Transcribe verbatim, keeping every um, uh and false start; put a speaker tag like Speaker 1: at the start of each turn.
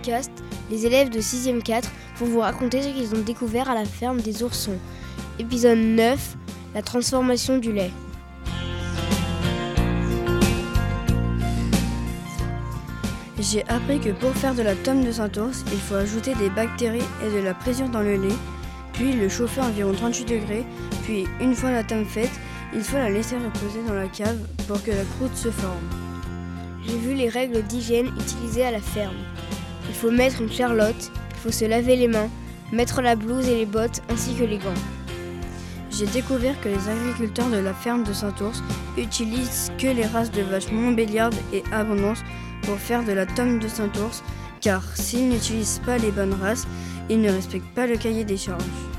Speaker 1: podcast, les élèves de sixième quatre vont vous raconter ce qu'ils ont découvert à la ferme des oursons. Épisode neuf, la transformation du lait.
Speaker 2: J'ai appris que pour faire de la tome de Saint-Ours, il faut ajouter des bactéries et de la présure dans le lait, puis le chauffer à environ trente-huit degrés, puis une fois la tome faite, il faut la laisser reposer dans la cave pour que la croûte se forme.
Speaker 1: J'ai vu les règles d'hygiène utilisées à la ferme. Il faut mettre une charlotte, il faut se laver les mains, mettre la blouse et les bottes ainsi que les gants.
Speaker 2: J'ai découvert que les agriculteurs de la ferme de Saint-Ours utilisent que les races de vaches Montbéliarde et Abondance pour faire de la tome de Saint-Ours, car s'ils n'utilisent pas les bonnes races, ils ne respectent pas le cahier des charges.